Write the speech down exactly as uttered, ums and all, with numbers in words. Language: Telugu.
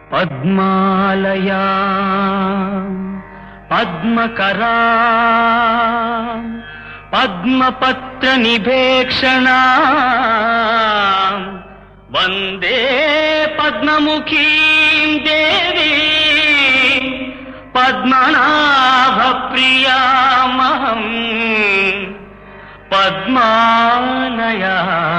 పద్మాలయా పద్మకరా పద్మపత్ర నిభేక్షణా వందే పద్మముఖీం దేవీ పద్మనాభ ప్రియామహం పద్మాలయా